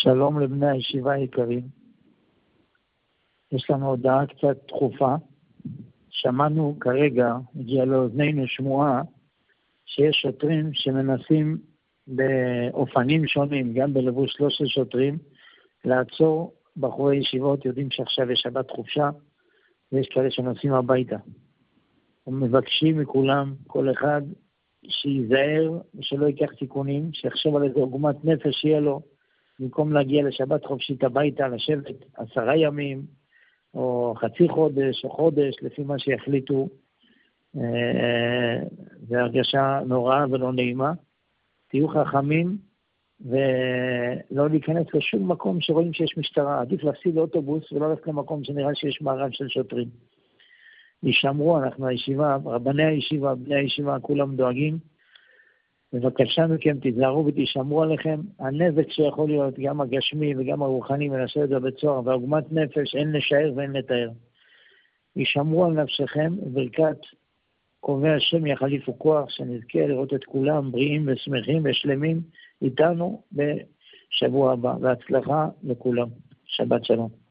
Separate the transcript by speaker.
Speaker 1: שלום לבני הישיבה היקרים. יש לנו הודעה קצת דחופה. שמענו כרגע, הגיעה לאוזנינו שמועה, שיש שוטרים שמנסים באופנים שונים, גם בלבוש 13 שוטרים, לעצור בחורי ישיבות. יודעים שעכשיו יש שבת חופשה, ויש כאלה שנוסעים הביתה. הם מבקשים מכולם, כל אחד, שיזהר ושלא ייקח סיכונים, שיחשוב על איזה עוגמת נפש שיהיה לו, במקום להגיע לשבת חופשית הביתה, לשבת 10 ימים, או חצי חודש, או חודש, לפי מה שיחליטו. זה הרגשה נוראה ולא נעימה. תהיו חכמים, ולא להיכנס לשום מקום שרואים שיש משטרה. עדיף להפסיד לאוטובוס, ולא ללכת למקום שנראה שיש מערב של שוטרים. נשמרו, אנחנו הישיבה, רבני הישיבה, בני הישיבה, כולם דואגים. בבקשה מכם, תיזהרו ותשמרו עליכם. הנזק שיכול להיות, גם הגשמי וגם הרוחני, מנסה את זה בצוהר, ועוגמת נפש, אין לשער ואין לתאר. ישמרו על נפשכם, וברכת קובע השם יחליפו כוח, שנזכה לראות את כולם בריאים ושמחים ושלמים איתנו בשבוע הבא. והצלחה לכולם. שבת שלום.